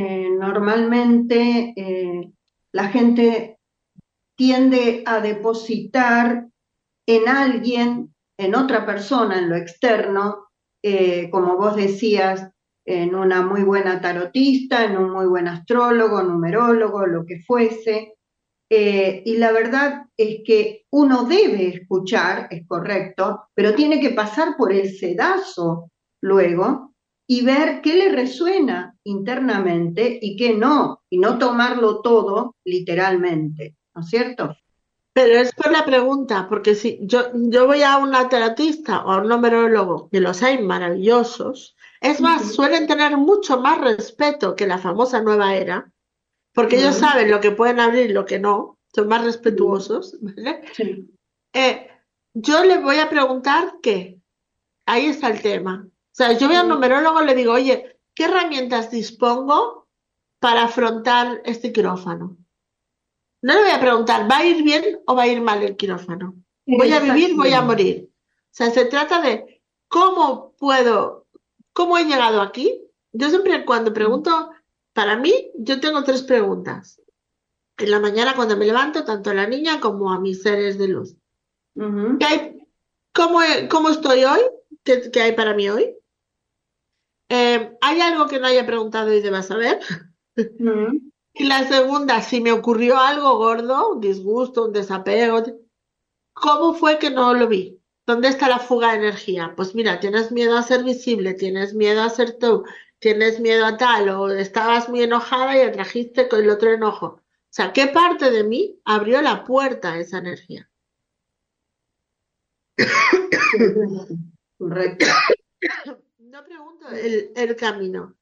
normalmente la gente tiende a depositar en alguien, en otra persona, en lo externo, como vos decías, en una muy buena tarotista, en un muy buen astrólogo, numerólogo, lo que fuese. Y la verdad es que uno debe escuchar, es correcto, pero tiene que pasar por el sedazo luego y ver qué le resuena internamente y qué no, y no tomarlo todo literalmente, ¿no es cierto? Pero es por la pregunta, porque si yo voy a una tarotista o a un numerólogo, que los hay maravillosos, es más, suelen tener mucho más respeto que la famosa nueva era, porque ellos saben lo que pueden abrir y lo que no, son más respetuosos, ¿vale? Sí. Yo le voy a preguntar qué, ahí está el tema. O sea, yo voy a un numerólogo y le digo, oye, ¿qué herramientas dispongo para afrontar este quirófano? No le voy a preguntar, ¿va a ir bien o va a ir mal el quirófano? ¿Voy a vivir, voy a morir? O sea, se trata de cómo he llegado aquí. Yo siempre cuando pregunto, para mí, yo tengo 3 preguntas. En la mañana cuando me levanto, tanto a la niña como a mis seres de luz. ¿Qué hay? ¿Cómo estoy hoy? ¿Qué hay para mí hoy? ¿Hay algo que no haya preguntado y deba saber? Y la segunda, si me ocurrió algo gordo, un disgusto, un desapego, ¿cómo fue que no lo vi? ¿Dónde está la fuga de energía? Pues mira, tienes miedo a ser visible, tienes miedo a ser tú, tienes miedo a tal, o estabas muy enojada y atrajiste con el otro enojo. O sea, ¿qué parte de mí abrió la puerta a esa energía? Correcto. No pregunto el camino.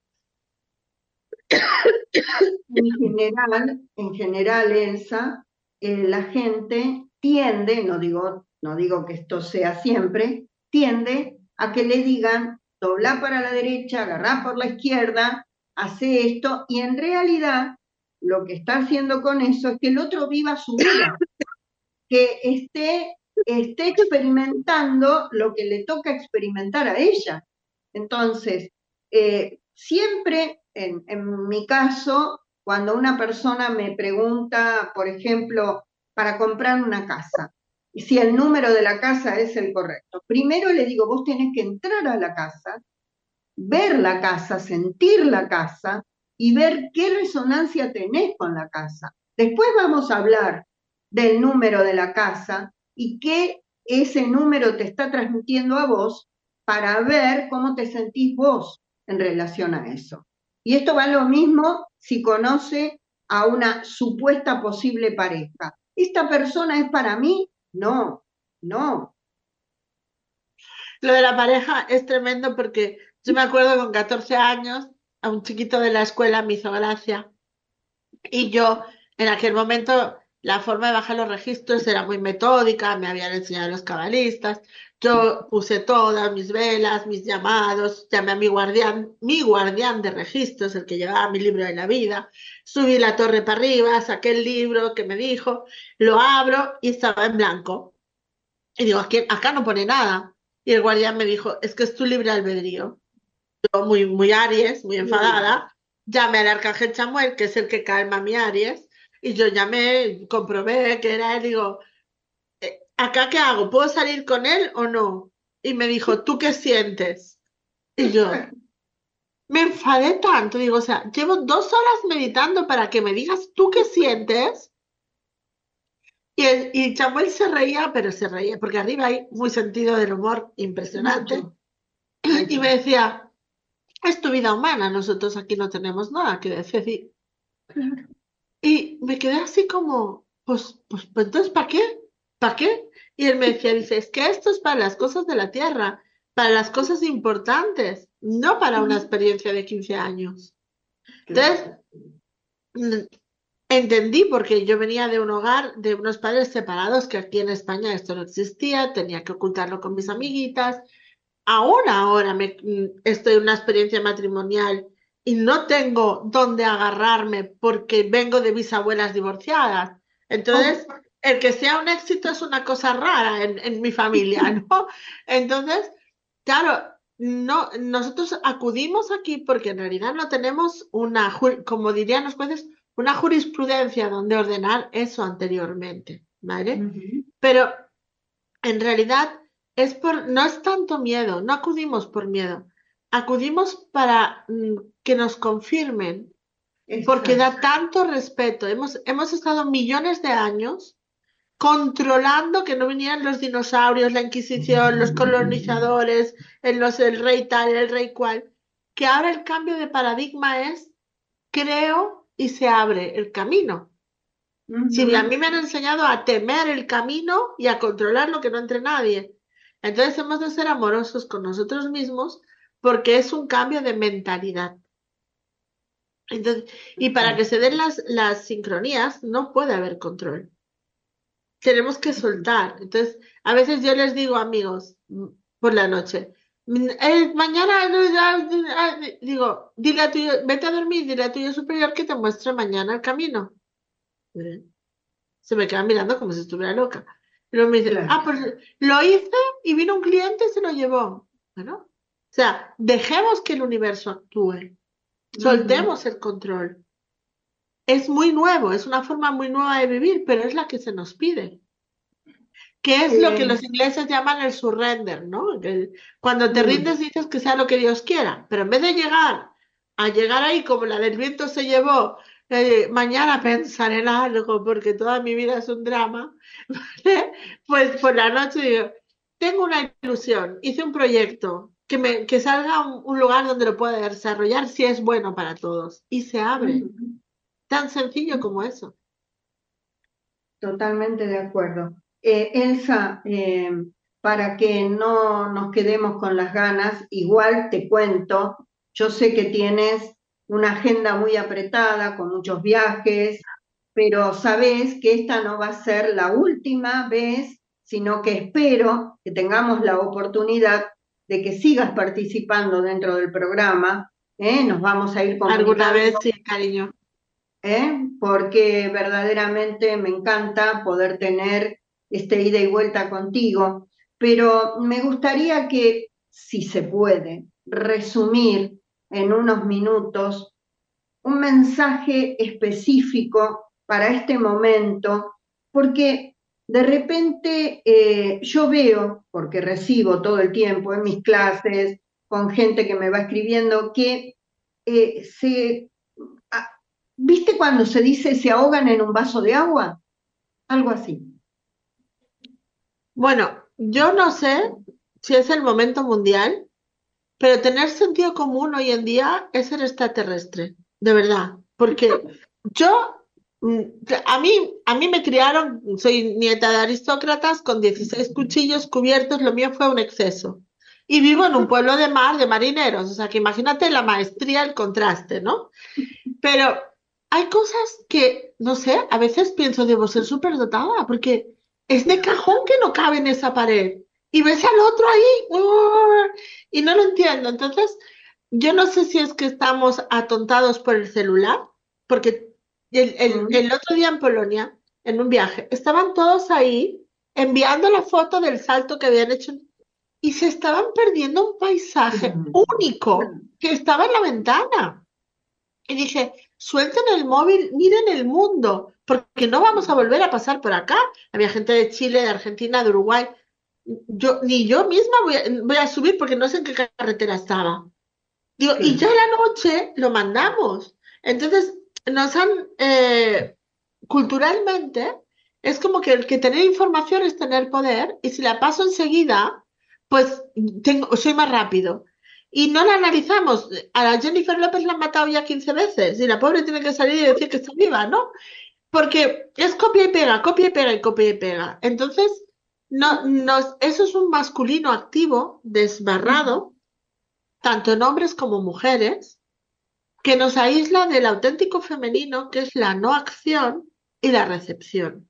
En general, Elsa, la gente tiende, no digo que esto sea siempre, tiende a que le digan, dobla para la derecha, agarrá por la izquierda, hace esto, y en realidad lo que está haciendo con eso es que el otro viva su vida, que esté experimentando lo que le toca experimentar a ella. Entonces, siempre, en mi caso, cuando una persona me pregunta, por ejemplo, para comprar una casa, y si el número de la casa es el correcto, primero le digo, vos tenés que entrar a la casa, ver la casa, sentir la casa y ver qué resonancia tenés con la casa. Después vamos a hablar del número de la casa y qué ese número te está transmitiendo a vos para ver cómo te sentís vos en relación a eso. Y esto va lo mismo si conoce a una supuesta posible pareja. ¿Esta persona es para mí? No, no. Lo de la pareja es tremendo porque yo me acuerdo con 14 años, a un chiquito de la escuela me hizo gracia y yo en aquel momento la forma de bajar los registros era muy metódica, me habían enseñado los cabalistas. Yo puse todas mis velas, mis llamados, llamé a mi guardián de registros, el que llevaba mi libro de la vida, subí la torre para arriba, saqué el libro que me dijo, lo abro y estaba en blanco. Y digo, aquí, acá no pone nada. Y el guardián me dijo, es que es tu libre albedrío. Yo muy Aries, muy enfadada, llamé al arcángel Chamuel, que es el que calma a mi Aries, y yo llamé, comprobé que era él, digo, ¿acá qué hago? ¿Puedo salir con él o no? Y me dijo, ¿tú qué sientes? Y yo me enfadé tanto, digo, o sea, llevo 2 horas meditando para que me digas tú qué sientes. Y Chamuel se reía, pero se reía, porque arriba hay muy sentido del humor impresionante. Y me decía, es tu vida humana, nosotros aquí no tenemos nada que decir. Y me quedé así como, pues entonces, ¿para qué? ¿Para qué? Y él me decía, dice, es que esto es para las cosas de la tierra, para las cosas importantes, no para una experiencia de 15 años. Entonces, entendí porque yo venía de un hogar de unos padres separados, que aquí en España esto no existía, tenía que ocultarlo con mis amiguitas. Ahora estoy en una experiencia matrimonial y no tengo dónde agarrarme porque vengo de mis abuelas divorciadas. Entonces, el que sea un éxito es una cosa rara en mi familia, ¿no? Entonces, claro, no, nosotros acudimos aquí porque en realidad no tenemos como dirían los jueces, una jurisprudencia donde ordenar eso anteriormente, ¿vale? Pero en realidad no es tanto miedo, no acudimos por miedo, acudimos para que nos confirmen, porque da tanto respeto. Hemos estado millones de años controlando que no vinieran los dinosaurios, la Inquisición, los colonizadores, el rey tal, el rey cual, que ahora el cambio de paradigma es creo y se abre el camino. Si a mí me han enseñado a temer el camino y a controlar que no entre nadie. Entonces hemos de ser amorosos con nosotros mismos porque es un cambio de mentalidad. Entonces, y para que se den las sincronías no puede haber control. Tenemos que soltar. Entonces, a veces yo les digo, amigos, por la noche, mañana, digo, dile a tuyo, vete a dormir, dile a tuyo superior que te muestre mañana el camino. Se me quedan mirando como si estuviera loca. Y luego me dicen, pues lo hice y vino un cliente y se lo llevó. Bueno, o sea, dejemos que el universo actúe. Soltemos el control. Es muy nuevo, es una forma muy nueva de vivir, pero es la que se nos pide. Que es lo que los ingleses llaman el surrender, ¿no? Cuando te rindes dices que sea lo que Dios quiera, pero en vez de llegar ahí como la del viento se llevó, mañana pensaré en algo porque toda mi vida es un drama, ¿vale? Pues por la noche digo, tengo una ilusión, hice un proyecto, que salga un lugar donde lo pueda desarrollar si es bueno para todos y se abre. Tan sencillo como eso. Totalmente de acuerdo. Elsa, para que no nos quedemos con las ganas, igual te cuento, yo sé que tienes una agenda muy apretada, con muchos viajes, pero sabes que esta no va a ser la última vez, sino que espero que tengamos la oportunidad de que sigas participando dentro del programa. Nos vamos a ir comunicando. Alguna vez sí, cariño. Porque verdaderamente me encanta poder tener este ida y vuelta contigo, pero me gustaría que, si se puede, resumir en unos minutos un mensaje específico para este momento, porque de repente yo veo, porque recibo todo el tiempo en mis clases, con gente que me va escribiendo, que ¿viste cuando se dice se ahogan en un vaso de agua? Algo así. Bueno, yo no sé si es el momento mundial, pero tener sentido común hoy en día es ser extraterrestre, de verdad, porque a mí me criaron, soy nieta de aristócratas con 16 cuchillos cubiertos, lo mío fue un exceso. Y vivo en un pueblo de mar, de marineros, o sea que imagínate la maestría, el contraste, ¿no? Pero hay cosas que, no sé, a veces pienso, debo ser súper dotada, porque es de cajón que no cabe en esa pared. Y ves al otro ahí, y no lo entiendo. Entonces, yo no sé si es que estamos atontados por el celular, porque Mm, el otro día en Polonia, en un viaje, estaban todos ahí enviando la foto del salto que habían hecho y se estaban perdiendo un paisaje claro, único claro, que estaba en la ventana. Y dije, suelten el móvil, miren el mundo, porque no vamos a volver a pasar por acá. Había gente de Chile, de Argentina, de Uruguay. Ni yo misma voy a subir porque no sé en qué carretera estaba. Digo, y ya claro. en la noche lo mandamos. Entonces, nos han, culturalmente, es como que el que tener información es tener poder, y si la paso enseguida, pues soy más rápido. Y no la analizamos. A la Jennifer López la han matado ya 15 veces y la pobre tiene que salir y decir que está viva, ¿no? Porque es copia y pega, copia y pega y copia y pega. Entonces, eso es un masculino activo, desbarrado, tanto en hombres como mujeres, que nos aísla del auténtico femenino, que es la no acción y la recepción,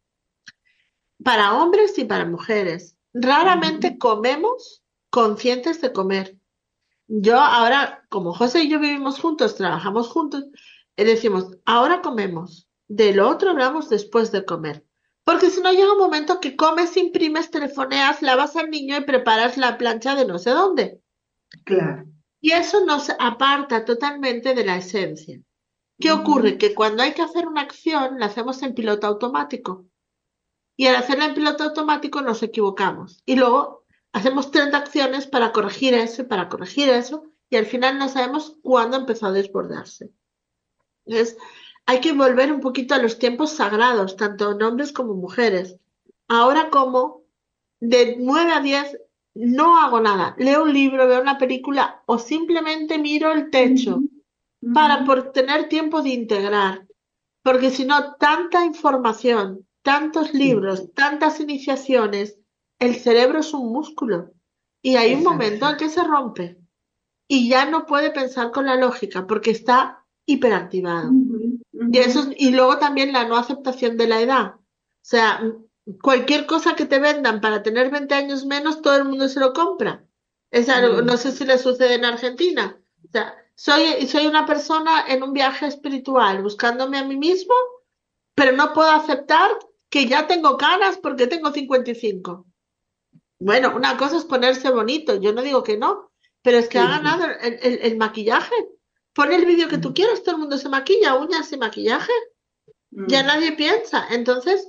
para hombres y para mujeres. Raramente Ujú. comemos conscientes de comer. Yo ahora, como José y yo vivimos juntos, trabajamos juntos, decimos, ahora comemos, de lo otro hablamos después de comer. Porque si no llega un momento que comes, imprimes, telefoneas, lavas al niño y preparas la plancha de no sé dónde. Claro. Y eso nos aparta totalmente de la esencia. ¿Qué ocurre? Ujú. Que cuando hay que hacer una acción, la hacemos en piloto automático. Y al hacerla en piloto automático nos equivocamos. Y luego hacemos 30 acciones para corregir eso y para corregir eso. Y al final no sabemos cuándo empezó a desbordarse. Entonces, hay que volver un poquito a los tiempos sagrados, tanto en hombres como mujeres. Ahora como de 9 a 10 no hago nada. Leo un libro, veo una película o simplemente miro el techo Ujú. para Ujú. por tener tiempo de integrar. Porque si no, tanta información, tantos Sí, libros, tantas iniciaciones, el cerebro es un músculo y hay un momento exacto. en que se rompe y ya no puede pensar con la lógica porque está hiperactivado. Ujú, Y ujú, eso y luego también la no aceptación de la edad. O sea, cualquier cosa que te vendan para tener 20 años menos, todo el mundo se lo compra. Es algo, no mm, sé si le sucede en Argentina. O sea, soy una persona en un viaje espiritual buscándome a mí mismo, pero no puedo aceptar que ya tengo canas porque tengo 55. Bueno, una cosa es ponerse bonito, yo no digo que no, pero es que ha sí, sí. ganado el maquillaje. Pon el vídeo que tú Mm, quieras, todo el mundo se maquilla, uñas y maquillaje, ya mm, nadie piensa. Entonces,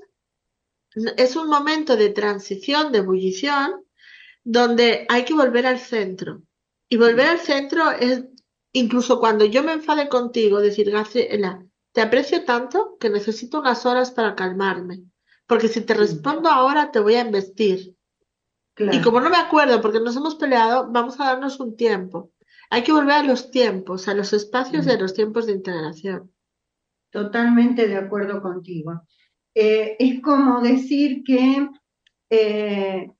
es un momento de transición, de ebullición, donde hay que volver al centro. Y volver mm, al centro es, incluso cuando yo me enfade contigo, decir, Graciela, te aprecio tanto que necesito unas horas para calmarme. Porque si te mm, respondo ahora, te voy a embestir. Y claro. como no me acuerdo porque nos hemos peleado, vamos a darnos un tiempo. Hay que volver a los tiempos, a los espacios y a Mm, los tiempos de integración. totalmente de acuerdo contigo. Es como decir que eh,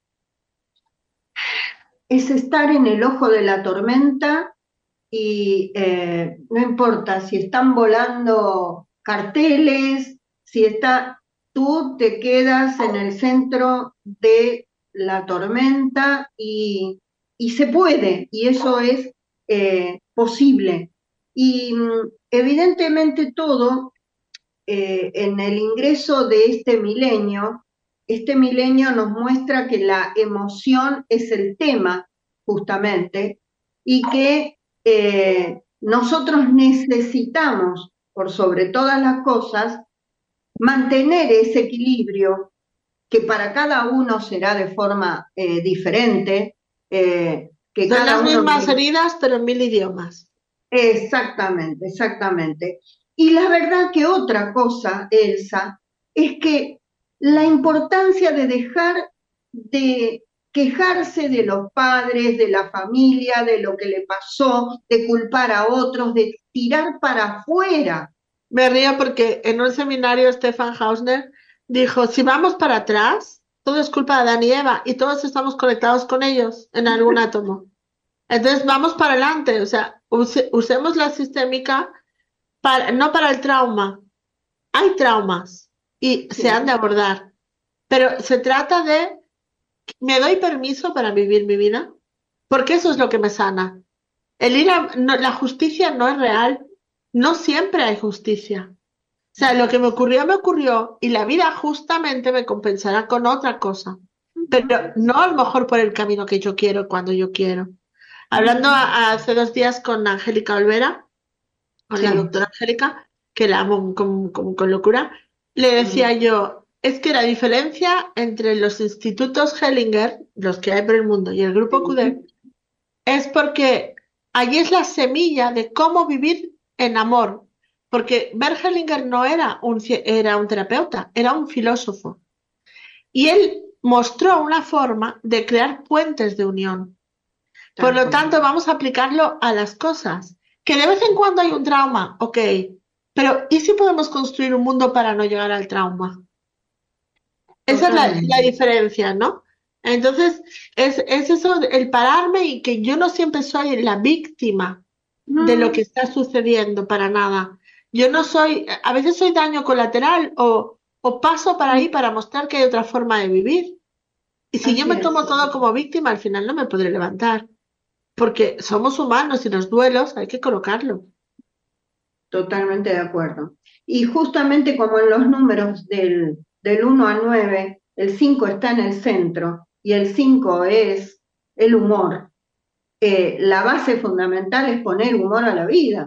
es estar en el ojo de la tormenta y no importa si están volando carteles, si está, tú te quedas en el centro de la tormenta y se puede, y eso es posible. Y evidentemente todo en el ingreso de este milenio nos muestra que la emoción es el tema, justamente, y que nosotros necesitamos, por sobre todas las cosas, mantener ese equilibrio que para cada uno será de forma diferente, que Son cada las uno... mismas heridas, pero en 1000 idiomas. Exactamente, exactamente. Y la verdad que otra cosa, Elsa, es que la importancia de dejar de quejarse de los padres, de la familia, de lo que le pasó, de culpar a otros, de tirar para afuera. Me río porque en un seminario Stefan Hausner dijo, si vamos para atrás, todo es culpa de Adán y Eva y todos estamos conectados con ellos en algún átomo. Entonces vamos para adelante, o sea, usemos la sistémica no para el trauma. Hay traumas y se han de abordar, pero se trata de, ¿me doy permiso para vivir mi vida? Porque eso es lo que me sana. La justicia no es real, no siempre hay justicia. O sea, lo que me ocurrió y la vida justamente me compensará con otra cosa, pero no a lo mejor por el camino que yo quiero, cuando yo quiero. Hablando hace 2 días con Angélica Olvera, con la doctora Angélica, que la amo con locura, le decía yo, es que la diferencia entre los institutos Hellinger, los que hay por el mundo, y el grupo QD, es porque allí es la semilla de cómo vivir en amor. Porque Bert Hellinger no era un terapeuta, era un filósofo. Y él mostró una forma de crear puentes de unión. Por lo tanto, vamos a aplicarlo a las cosas. Que de vez en cuando hay un trauma, ok. Pero ¿y si podemos construir un mundo para no llegar al trauma? Esa es la diferencia, ¿no? Entonces, es eso, el pararme y que yo no siempre soy la víctima de lo que está sucediendo, para nada. Yo no soy, a veces soy daño colateral o paso para ahí para mostrar que hay otra forma de vivir. Y si yo me tomo todo como víctima, al final no me podré levantar. Porque somos humanos y los duelos hay que colocarlo. Totalmente de acuerdo. Y justamente como en los números del 1 al 9, el 5 está en el centro y el 5 es el humor. La base fundamental es poner humor a la vida.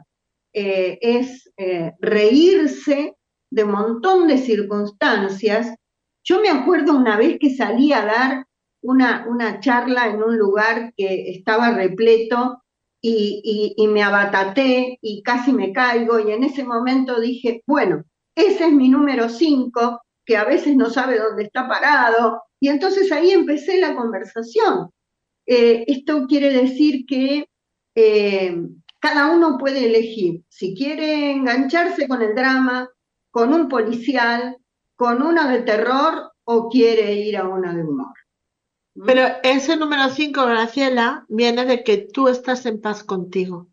Es reírse de un montón de circunstancias. Yo me acuerdo una vez que salí a dar una charla en un lugar que estaba repleto y me abataté y casi me caigo, y en ese momento dije, bueno, ese es mi número 5, que a veces no sabe dónde está parado, y entonces ahí empecé la conversación. Esto quiere decir que cada uno puede elegir si quiere engancharse con el drama, con un policial, con una de terror, o quiere ir a una de humor. Pero ese número 5, Graciela, viene de que tú estás en paz contigo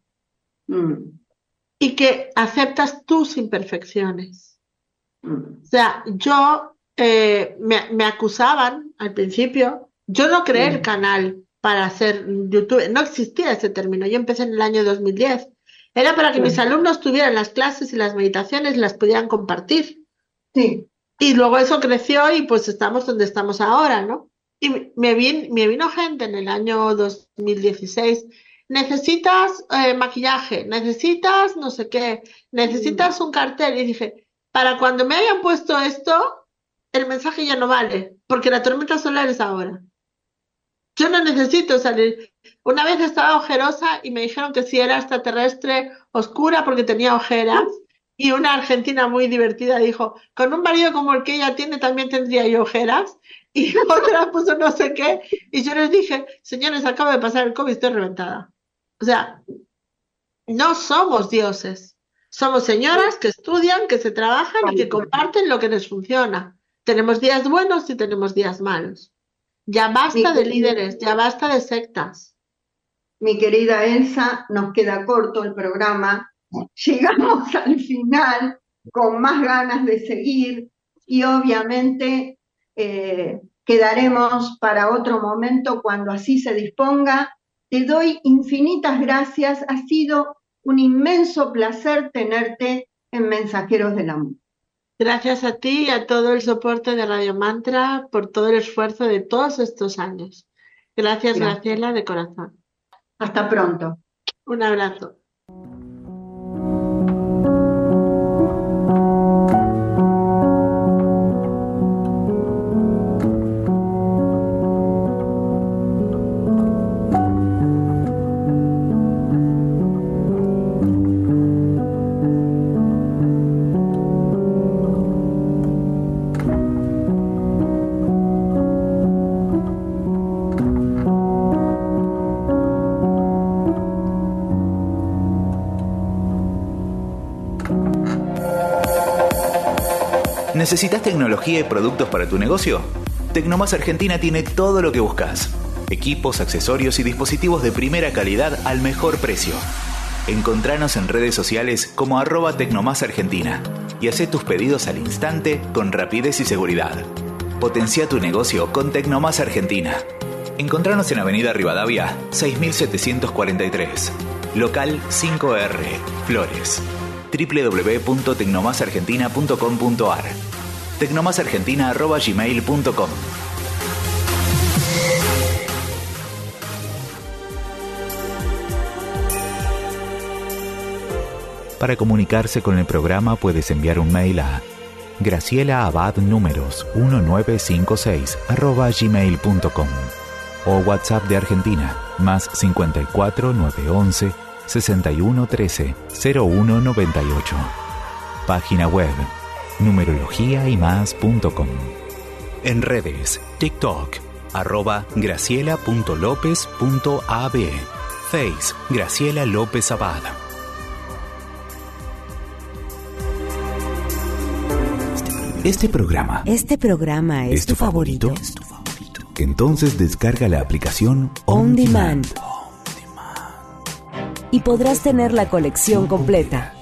y que aceptas tus imperfecciones. O sea, yo me acusaban al principio, yo no creé el canal para hacer YouTube, no existía ese término, yo empecé en el año 2010, era para que mis alumnos tuvieran las clases y las meditaciones, las pudieran compartir. Sí. Y luego eso creció y pues estamos donde estamos ahora, ¿no? Y me vino gente en el año 2016, necesitas maquillaje, necesitas no sé qué, necesitas un cartel. Y dije, para cuando me hayan puesto esto, el mensaje ya no vale, porque la tormenta solar es ahora. Yo no necesito salir. Una vez estaba ojerosa y me dijeron que si era extraterrestre oscura porque tenía ojeras. Y una argentina muy divertida dijo, con un marido como el que ella tiene también tendría yo ojeras. Y otra puso no sé qué. Y yo les dije, señores, acabo de pasar el COVID, estoy reventada. O sea, no somos dioses. Somos señoras que estudian, que se trabajan y que comparten lo que les funciona. Tenemos días buenos y tenemos días malos. Ya basta de líderes, ya basta de sectas. Mi querida Elsa, nos queda corto el programa. Llegamos al final con más ganas de seguir y obviamente quedaremos para otro momento cuando así se disponga. Te doy infinitas gracias, ha sido un inmenso placer tenerte en Mensajeros del Amor. Gracias a ti y a todo el soporte de Radio Mantra por todo el esfuerzo de todos estos años. Gracias, Graciela, de corazón. Hasta pronto. Un abrazo. ¿Necesitas tecnología y productos para tu negocio? Tecnomás Argentina tiene todo lo que buscas. Equipos, accesorios y dispositivos de primera calidad al mejor precio. Encontranos en redes sociales como @Tecnomasargentina y hacé tus pedidos al instante con rapidez y seguridad. Potencia tu negocio con Tecnomás Argentina. Encontranos en Avenida Rivadavia, 6743. Local 5R, Flores. www.tecnomasargentina.com.ar. tecnomasargentina@gmail.com. Para comunicarse con el programa puedes enviar un mail a gracielaabadnúmeros1956@gmail.com o WhatsApp de Argentina +54 911 6113 0198. Página web numerologiaymás.com. En redes TikTok @graciela.lopez.ab, Face Graciela López Abad. Este programa es tu favorito. Entonces descarga la aplicación On Demand y podrás tener la colección completa.